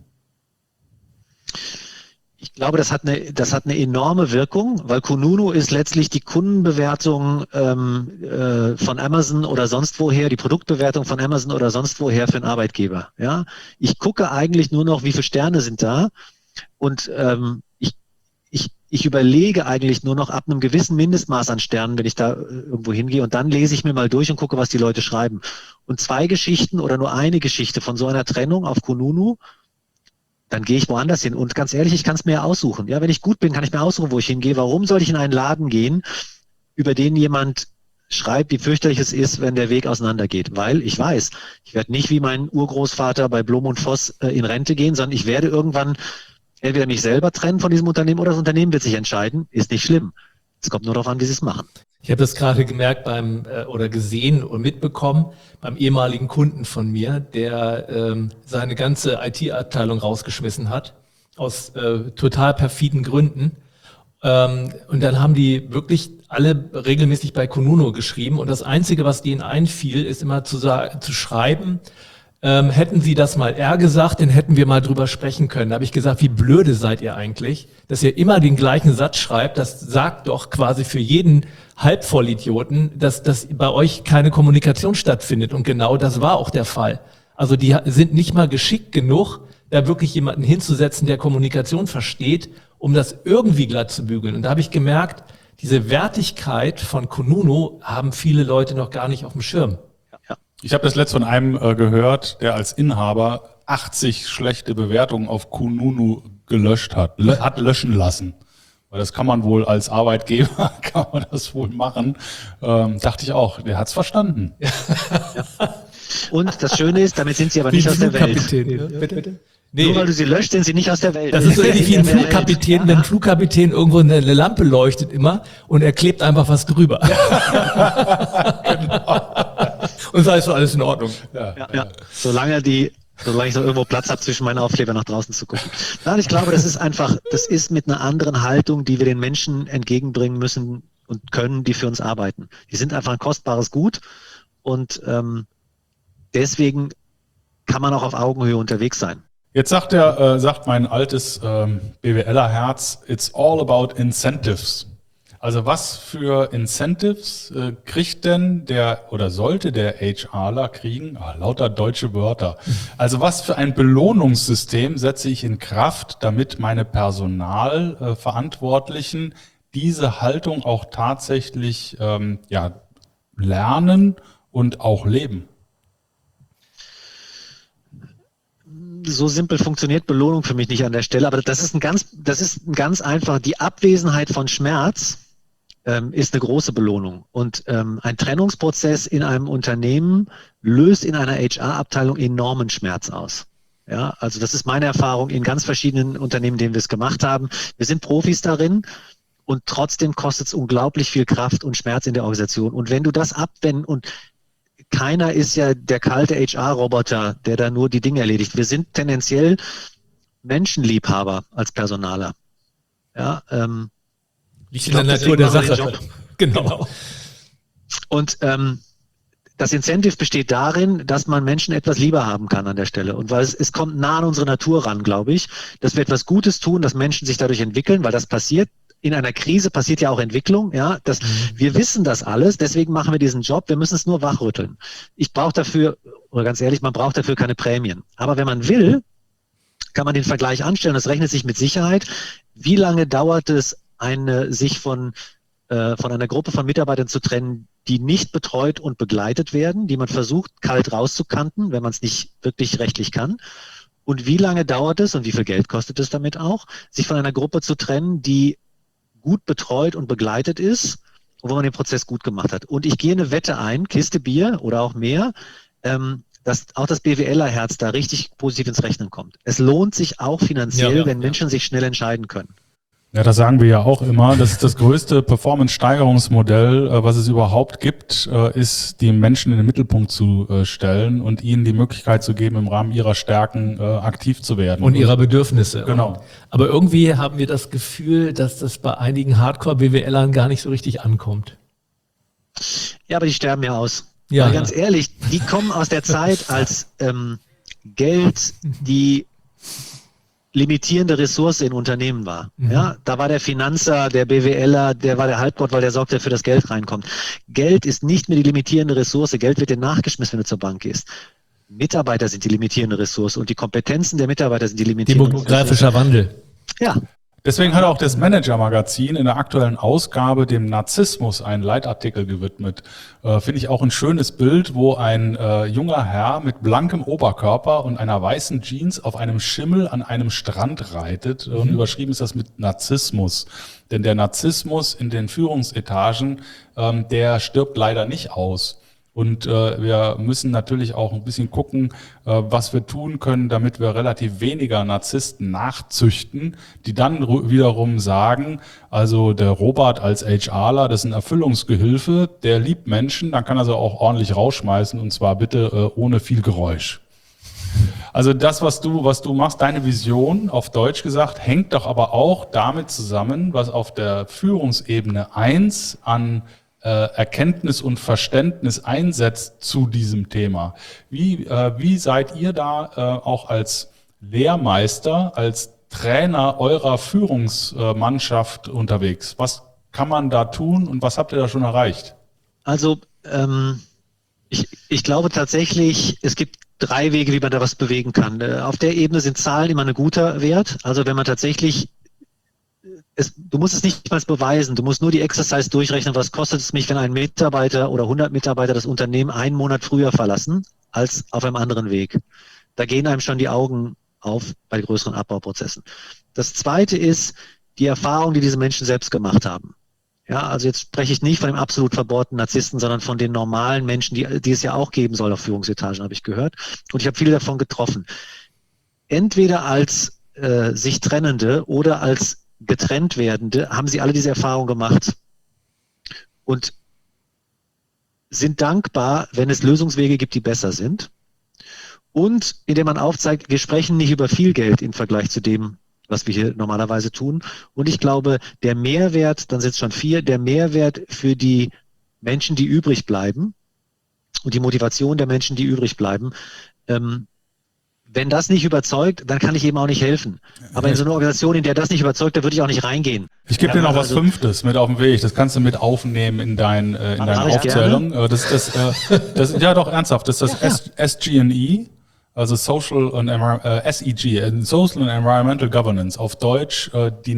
Ich glaube, das hat eine, das hat eine enorme Wirkung, weil Kununu ist letztlich die Kundenbewertung ähm, äh, von Amazon oder sonst woher, die Produktbewertung von Amazon oder sonst woher für einen Arbeitgeber. Ja, ich gucke eigentlich nur noch, wie viele Sterne sind da und ähm, ich, ich, ich überlege eigentlich nur noch ab einem gewissen Mindestmaß an Sternen, wenn ich da irgendwo hingehe und dann lese ich mir mal durch und gucke, was die Leute schreiben. Und zwei Geschichten oder nur eine Geschichte von so einer Trennung auf Kununu, dann gehe ich woanders hin. Und ganz ehrlich, ich kann es mir ja aussuchen. Ja, wenn ich gut bin, kann ich mir aussuchen, wo ich hingehe. Warum soll ich in einen Laden gehen, über den jemand schreibt, wie fürchterlich es ist, wenn der Weg auseinandergeht? Weil ich weiß, ich werde nicht wie mein Urgroßvater bei Blom und Voss äh, in Rente gehen, sondern ich werde irgendwann entweder mich selber trennen von diesem Unternehmen oder das Unternehmen wird sich entscheiden. Ist nicht schlimm. Es kommt nur darauf an, wie sie es machen. Ich habe das gerade gemerkt beim äh, oder gesehen und mitbekommen beim ehemaligen Kunden von mir, der ähm, seine ganze I T-Abteilung rausgeschmissen hat aus äh, total perfiden Gründen. Ähm, und dann haben die wirklich alle regelmäßig bei Kununu geschrieben und das Einzige, was denen einfiel, ist immer zu, sa- zu schreiben, ähm, hätten Sie das mal eher gesagt, dann hätten wir mal drüber sprechen können. Da habe ich gesagt, wie blöde seid ihr eigentlich, dass ihr immer den gleichen Satz schreibt. Das sagt doch quasi für jeden Halbvollidioten, dass, dass bei euch keine Kommunikation stattfindet. Und genau das war auch der Fall. Also die sind nicht mal geschickt genug, da wirklich jemanden hinzusetzen, der Kommunikation versteht, um das irgendwie glatt zu bügeln. Und da habe ich gemerkt, diese Wertigkeit von Kununu haben viele Leute noch gar nicht auf dem Schirm. Ich habe das letzte von einem äh, gehört, der als Inhaber achtzig schlechte Bewertungen auf Kununu gelöscht hat, lö- hat löschen lassen. Weil das kann man wohl als Arbeitgeber, kann man das wohl machen. Ähm, dachte ich auch, der hat's verstanden. Und das Schöne ist, damit sind sie aber nicht aus der Welt. Flugkapitän. Bitte, bitte. Nee, Nur weil du sie löscht, sind sie nicht aus der Welt. das ist so ähnlich wie ein In der Welt. Flugkapitän, wenn ein Flugkapitän irgendwo eine Lampe leuchtet immer und er klebt einfach was drüber. Und da ist so alles in Ordnung. Ja, Ja, ja. Solange die, solange ich noch irgendwo Platz habe, zwischen meinen Aufkleber nach draußen zu gucken. Nein, ich glaube, das ist einfach, das ist mit einer anderen Haltung, die wir den Menschen entgegenbringen müssen und können, die für uns arbeiten. Die sind einfach ein kostbares Gut und ähm, deswegen kann man auch auf Augenhöhe unterwegs sein. Jetzt sagt er, äh, sagt mein altes ähm, BWLer-Herz, it's all about incentives. Also was für Incentives äh, kriegt denn der oder sollte der HRler kriegen? Ah, lauter deutsche Wörter. Also was für ein Belohnungssystem setze ich in Kraft, damit meine Personalverantwortlichen diese Haltung auch tatsächlich ähm, ja, lernen und auch leben? So simpel funktioniert Belohnung für mich nicht an der Stelle, aber das ist ein ganz, das ist ein ganz einfach, die Abwesenheit von Schmerz ähm, ist eine große Belohnung. Und ähm, ein Trennungsprozess in einem Unternehmen löst in einer H R-Abteilung enormen Schmerz aus. Ja, also das ist meine Erfahrung in ganz verschiedenen Unternehmen, denen wir es gemacht haben. Wir sind Profis darin und trotzdem kostet es unglaublich viel Kraft und Schmerz in der Organisation. Und wenn du das abwenden und keiner ist ja der kalte H R-Roboter, der da nur die Dinge erledigt. Wir sind tendenziell Menschenliebhaber als Personaler. Ja, ähm, Liegt in der Natur der Sache. Genau. Und ähm, das Incentive besteht darin, dass man Menschen etwas lieber haben kann an der Stelle. Und weil es, es kommt nah an unsere Natur ran, glaube ich, dass wir etwas Gutes tun, dass Menschen sich dadurch entwickeln, weil das passiert. In einer Krise passiert ja auch Entwicklung, ja. Das, mhm. Wir wissen das alles, deswegen machen wir diesen Job. Wir müssen es nur wachrütteln. Ich brauche dafür, oder ganz ehrlich, man braucht dafür keine Prämien. Aber wenn man will, kann man den Vergleich anstellen. Das rechnet sich mit Sicherheit. Wie lange dauert es, eine, sich von, äh, von einer Gruppe von Mitarbeitern zu trennen, die nicht betreut und begleitet werden, die man versucht, kalt rauszukanten, wenn man es nicht wirklich rechtlich kann? Und wie lange dauert es und wie viel Geld kostet es damit auch, sich von einer Gruppe zu trennen, die gut betreut und begleitet ist, wo man den Prozess gut gemacht hat. Und ich gehe eine Wette ein, Kiste Bier oder auch mehr, ähm, dass auch das BWLerherz da richtig positiv ins Rechnen kommt. Es lohnt sich auch finanziell, Ja, ja, wenn ja. Menschen sich schnell entscheiden können. Ja, das sagen wir ja auch immer. Das ist das größte Performance-Steigerungsmodell, äh, was es überhaupt gibt, äh, ist, die Menschen in den Mittelpunkt zu äh, stellen und ihnen die Möglichkeit zu geben, im Rahmen ihrer Stärken äh, aktiv zu werden. Und ihrer Bedürfnisse. Genau. Aber irgendwie haben wir das Gefühl, dass das bei einigen Hardcore-B W Lern gar nicht so richtig ankommt. Ja, aber die sterben ja aus. Ja, Weil ja. ganz ehrlich, die kommen aus der Zeit, als ähm, Geld die limitierende Ressource in Unternehmen war. Mhm. Ja, da war der Finanzer, der BWLer, der war der Halbgott, weil der sorgt dafür, dass Geld reinkommt. Geld ist nicht mehr die limitierende Ressource. Geld wird dir nachgeschmissen, wenn du zur Bank gehst. Mitarbeiter sind die limitierende Ressource und die Kompetenzen der Mitarbeiter sind die limitierende Ressource. Demografischer Wandel. Ja, Deswegen hat auch das Manager-Magazin in der aktuellen Ausgabe dem Narzissmus einen Leitartikel gewidmet. Äh, Finde ich auch ein schönes Bild, wo ein äh, junger Herr mit blankem Oberkörper und einer weißen Jeans auf einem Schimmel an einem Strand reitet. Mhm. Und überschrieben ist das mit Narzissmus. Denn der Narzissmus in den Führungsetagen, ähm, der stirbt leider nicht aus. Und äh, wir müssen natürlich auch ein bisschen gucken, äh, was wir tun können, damit wir relativ weniger Narzissten nachzüchten, die dann ru- wiederum sagen, also der Robert als HRler, das ist ein Erfüllungsgehilfe, der liebt Menschen, dann kann er sie auch ordentlich rausschmeißen und zwar bitte äh, ohne viel Geräusch. Also das, was du, was du machst, deine Vision, auf Deutsch gesagt, hängt doch aber auch damit zusammen, was auf der Führungsebene eins an Äh, Erkenntnis und Verständnis einsetzt zu diesem Thema. Wie, äh, wie seid ihr da äh, auch als Lehrmeister, als Trainer eurer Führungsmannschaft unterwegs? Was kann man da tun und was habt ihr da schon erreicht? also ähm, ich, ich glaube tatsächlich, es gibt drei Wege, wie man da was bewegen kann. Äh, auf der Ebene sind Zahlen immer ein guter Wert. Also wenn man tatsächlich Es, du musst es nicht mal beweisen, du musst nur die Exercise durchrechnen, was kostet es mich, wenn ein Mitarbeiter oder hundert Mitarbeiter das Unternehmen einen Monat früher verlassen, als auf einem anderen Weg. Da gehen einem schon die Augen auf bei größeren Abbauprozessen. Das zweite ist die Erfahrung, die diese Menschen selbst gemacht haben. Ja, also jetzt spreche ich nicht von dem absolut verbohrten Narzissten, sondern von den normalen Menschen, die, die es ja auch geben soll auf Führungsetagen, habe ich gehört. Und ich habe viele davon getroffen. Entweder als äh, sich Trennende oder als getrennt werdende, haben sie alle diese Erfahrung gemacht und sind dankbar, wenn es Lösungswege gibt, die besser sind. Und indem man aufzeigt, wir sprechen nicht über viel Geld im Vergleich zu dem, was wir hier normalerweise tun. Und ich glaube, der Mehrwert, dann sind es schon vier, der Mehrwert für die Menschen, die übrig bleiben und die Motivation der Menschen, die übrig bleiben, ähm, wenn das nicht überzeugt, dann kann ich eben auch nicht helfen. Aber in so einer Organisation, in der das nicht überzeugt, da würde ich auch nicht reingehen. Ich gebe dir noch was Also- Fünftes mit auf den Weg. Das kannst du mit aufnehmen in, dein, äh, in Mach deine ich Aufzählung. Äh, Das, das, äh, das, ja, doch, ernsthaft. Das ist das S G N E, also Social und Envi- äh, S E G, äh, Social and Environmental Governance. Auf Deutsch äh, die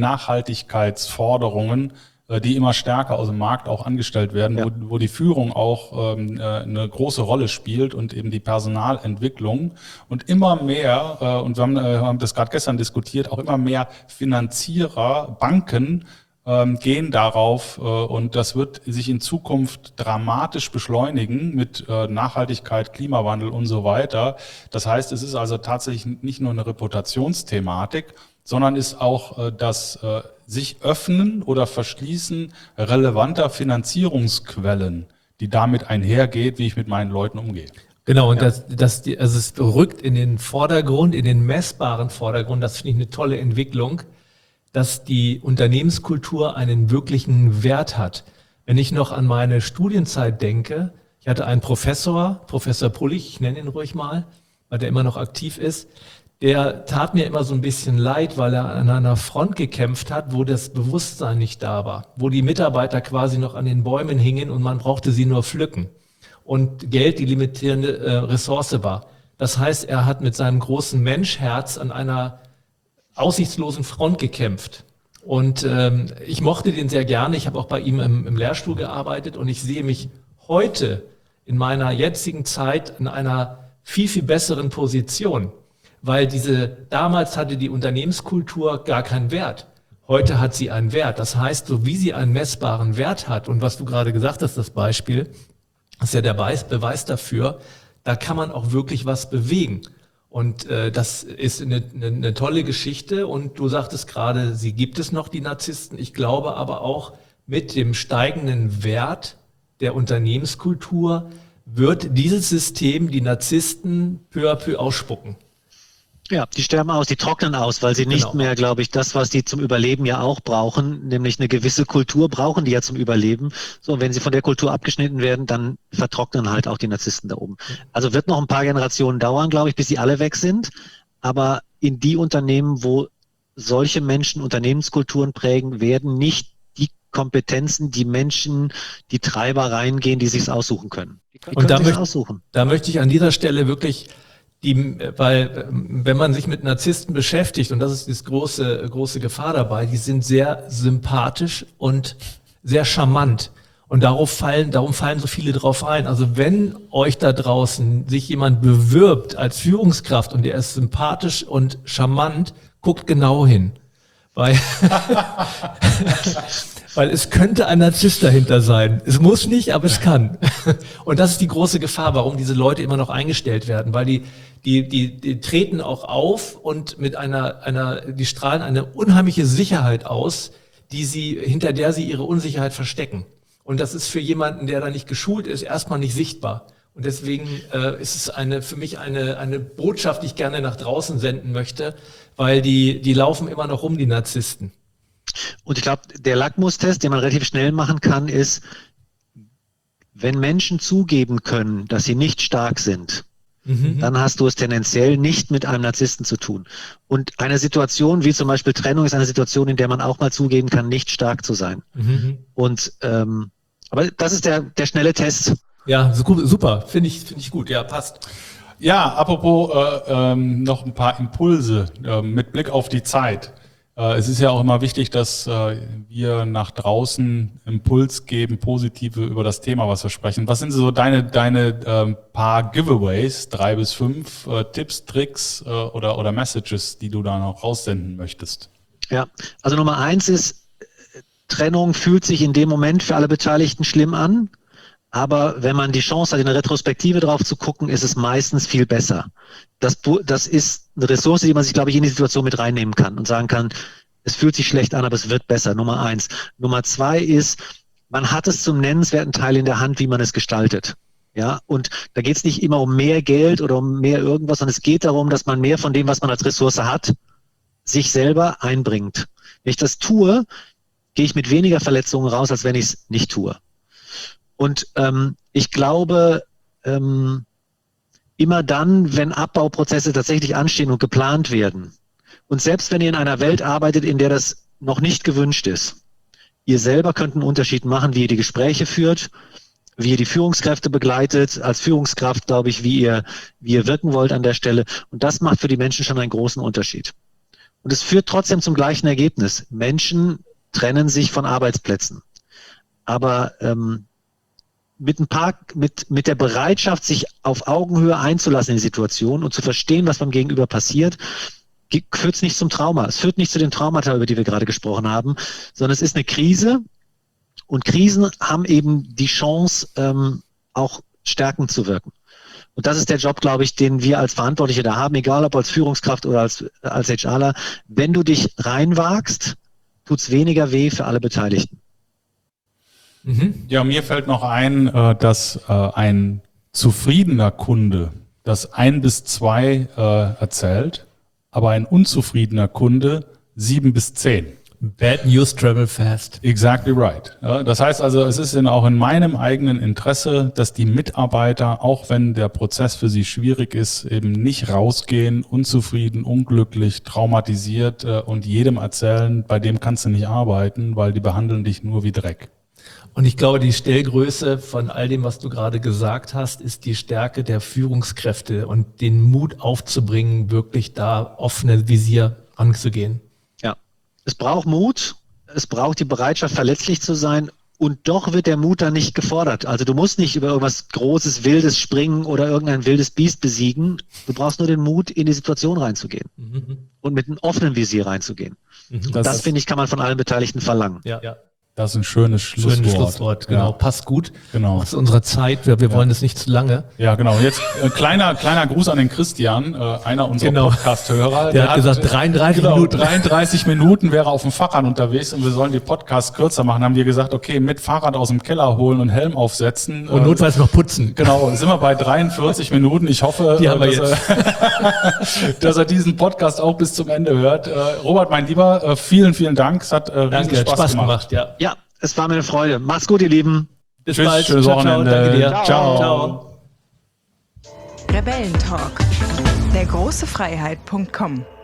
Nachhaltigkeitsforderungen, äh, die immer stärker aus dem Markt auch angestellt werden, Ja. wo, wo die Führung auch ähm, äh, eine große Rolle spielt und eben die Personalentwicklung und immer mehr, äh, und wir haben, äh, haben das gerade gestern diskutiert, auch immer mehr Finanzierer, Banken ähm, gehen darauf äh, und das wird sich in Zukunft dramatisch beschleunigen mit äh, Nachhaltigkeit, Klimawandel und so weiter. Das heißt, es ist also tatsächlich nicht nur eine Reputationsthematik, sondern ist auch äh, das äh, sich öffnen oder verschließen relevanter Finanzierungsquellen, die damit einhergeht, wie ich mit meinen Leuten umgehe. Genau, und das, das, die- also es rückt in den Vordergrund, in den messbaren Vordergrund, das finde ich eine tolle Entwicklung, dass die Unternehmenskultur einen wirklichen Wert hat. Wenn ich noch an meine Studienzeit denke, ich hatte einen Professor, Professor Pullich, ich nenne ihn ruhig mal, weil der immer noch aktiv ist, der tat mir immer so ein bisschen leid, weil er an einer Front gekämpft hat, wo das Bewusstsein nicht da war, wo die Mitarbeiter quasi noch an den Bäumen hingen und man brauchte sie nur pflücken und Geld die limitierende äh, Ressource war. Das heißt, er hat mit seinem großen Menschherz an einer aussichtslosen Front gekämpft. Und ähm, ich mochte den sehr gerne. Ich habe auch bei ihm im, im Lehrstuhl gearbeitet und ich sehe mich heute in meiner jetzigen Zeit in einer viel, viel besseren Position. Weil diese, damals hatte die Unternehmenskultur gar keinen Wert. Heute hat sie einen Wert. Das heißt, so wie sie einen messbaren Wert hat und was du gerade gesagt hast, das Beispiel, ist ja der Beweis, Beweis dafür, da kann man auch wirklich was bewegen. Und äh, das ist eine, eine, eine tolle Geschichte. Und du sagtest gerade, sie gibt es noch, die Narzissten. Ich glaube aber auch, mit dem steigenden Wert der Unternehmenskultur wird dieses System die Narzissten peu à peu ausspucken. Ja, die sterben aus, die trocknen aus, weil sie nicht Genau. mehr, glaube ich, das, was die zum Überleben ja auch brauchen, nämlich eine gewisse Kultur brauchen die ja zum Überleben. So, und wenn sie von der Kultur abgeschnitten werden, dann vertrocknen halt auch die Narzissten da oben. Also wird noch ein paar Generationen dauern, glaube ich, bis sie alle weg sind. Aber in die Unternehmen, wo solche Menschen Unternehmenskulturen prägen, werden nicht die Kompetenzen, die Menschen, die Treiber reingehen, die sich's aussuchen können. Die können Und da sich's möcht- aussuchen. Da möchte ich an dieser Stelle wirklich die, weil ähm, wenn man sich mit Narzissten beschäftigt, und das ist die große, große Gefahr dabei, die sind sehr sympathisch und sehr charmant. Und darauf fallen, darum fallen so viele drauf ein. Also wenn euch da draußen sich jemand bewirbt als Führungskraft und der ist sympathisch und charmant, guckt genau hin. Weil, weil es könnte ein Narzisst dahinter sein. Es muss nicht, aber es kann. Und das ist die große Gefahr, warum diese Leute immer noch eingestellt werden, weil die, die, die, die treten auch auf und mit einer, einer, die strahlen eine unheimliche Sicherheit aus, die sie, hinter der sie ihre Unsicherheit verstecken. Und das ist für jemanden, der da nicht geschult ist, erstmal nicht sichtbar. Und deswegen äh, ist es eine, für mich eine, eine Botschaft, die ich gerne nach draußen senden möchte, weil die, die laufen immer noch rum, die Narzissten. Und ich glaube, der Lackmustest, den man relativ schnell machen kann, ist, wenn Menschen zugeben können, dass sie nicht stark sind, mhm. dann hast du es tendenziell nicht mit einem Narzissten zu tun. Und eine Situation wie zum Beispiel Trennung ist eine Situation, in der man auch mal zugeben kann, nicht stark zu sein. Mhm. Und ähm, aber das ist der, der schnelle Test. Ja, super, finde ich, finde ich gut, ja, passt. Ja, apropos äh, ähm, noch ein paar Impulse äh, mit Blick auf die Zeit. Äh, es ist ja auch immer wichtig, dass äh, wir nach draußen Impuls geben, positive über das Thema, was wir sprechen. Was sind so deine deine äh, paar Giveaways, drei bis fünf äh, Tipps, Tricks äh, oder oder Messages, die du da noch raussenden möchtest? Ja, also Nummer eins ist, Trennung fühlt sich in dem Moment für alle Beteiligten schlimm an. Aber wenn man die Chance hat, in der Retrospektive drauf zu gucken, ist es meistens viel besser. Das, das ist eine Ressource, die man sich, glaube ich, in die Situation mit reinnehmen kann und sagen kann, es fühlt sich schlecht an, aber es wird besser. Nummer eins. Nummer zwei ist, man hat es zum nennenswerten Teil in der Hand, wie man es gestaltet. Ja, und da geht es nicht immer um mehr Geld oder um mehr irgendwas, sondern es geht darum, dass man mehr von dem, was man als Ressource hat, sich selber einbringt. Wenn ich das tue, gehe ich mit weniger Verletzungen raus, als wenn ich es nicht tue. Und ähm, ich glaube, ähm, immer dann, wenn Abbauprozesse tatsächlich anstehen und geplant werden, und selbst wenn ihr in einer Welt arbeitet, in der das noch nicht gewünscht ist, ihr selber könnt einen Unterschied machen, wie ihr die Gespräche führt, wie ihr die Führungskräfte begleitet, als Führungskraft, glaube ich, wie ihr, wie ihr wirken wollt an der Stelle. Und das macht für die Menschen schon einen großen Unterschied. Und es führt trotzdem zum gleichen Ergebnis. Menschen trennen sich von Arbeitsplätzen. Aber ähm, mit ein paar, mit, mit der Bereitschaft, sich auf Augenhöhe einzulassen in die Situation und zu verstehen, was beim Gegenüber passiert, führt es nicht zum Trauma. Es führt nicht zu den Traumata, über die wir gerade gesprochen haben, sondern es ist eine Krise und Krisen haben eben die Chance, ähm, auch stärkend zu wirken. Und das ist der Job, glaube ich, den wir als Verantwortliche da haben, egal ob als Führungskraft oder als, als HRler. Wenn du dich reinwagst, tut es weniger weh für alle Beteiligten. Ja, mir fällt noch ein, dass ein zufriedener Kunde das ein bis zwei erzählt, aber ein unzufriedener Kunde sieben bis zehn. Bad news travel fast. Exactly right. Ja, das heißt also, es ist auch in meinem eigenen Interesse, dass die Mitarbeiter, auch wenn der Prozess für sie schwierig ist, eben nicht rausgehen, unzufrieden, unglücklich, traumatisiert äh, und jedem erzählen, bei dem kannst du nicht arbeiten, weil die behandeln dich nur wie Dreck. Und ich glaube, die Stellgröße von all dem, was du gerade gesagt hast, ist die Stärke der Führungskräfte und den Mut aufzubringen, wirklich da offene Visier anzugehen. Ja, es braucht Mut, es braucht die Bereitschaft, verletzlich zu sein und doch wird der Mut dann nicht gefordert. Also du musst nicht über irgendwas Großes, Wildes springen oder irgendein wildes Biest besiegen. Du brauchst nur den Mut, in die Situation reinzugehen mhm. und mit einem offenen Visier reinzugehen. Mhm. Das, das finde ich, kann man von allen Beteiligten verlangen. Ja, ja. Das ist ein schönes Schlusswort. Schönes Schlusswort, genau. Ja. Passt gut. Genau. Aus unserer Zeit. Wir, wir wollen es nicht zu lange. Ja, genau. Jetzt äh, kleiner kleiner Gruß an den Christian, äh, einer unserer Genau. Podcast-Hörer. Der hat gesagt, dreiunddreißig genau, Minuten. dreiunddreißig Minuten wäre auf dem Fahrrad unterwegs und wir sollen die Podcasts kürzer machen. Haben wir gesagt, okay, mit Fahrrad aus dem Keller holen und Helm aufsetzen. Und äh, notfalls noch putzen. Genau, sind wir bei dreiundvierzig Minuten. Ich hoffe, Die haben wir dass, er, dass er diesen Podcast auch bis zum Ende hört. Äh, Robert, mein Lieber, äh, vielen, vielen Dank. Es hat äh, riesen Danke, hat Spaß, Spaß gemacht. gemacht. Ja. Ja, es war mir eine Freude. Mach's gut, ihr Lieben. Bis Tschüss, bald. schönes Ciao, ciao. Wochenende. Danke dir. Ciao. Ciao. Rebellentalk. Der große Freiheit Punkt com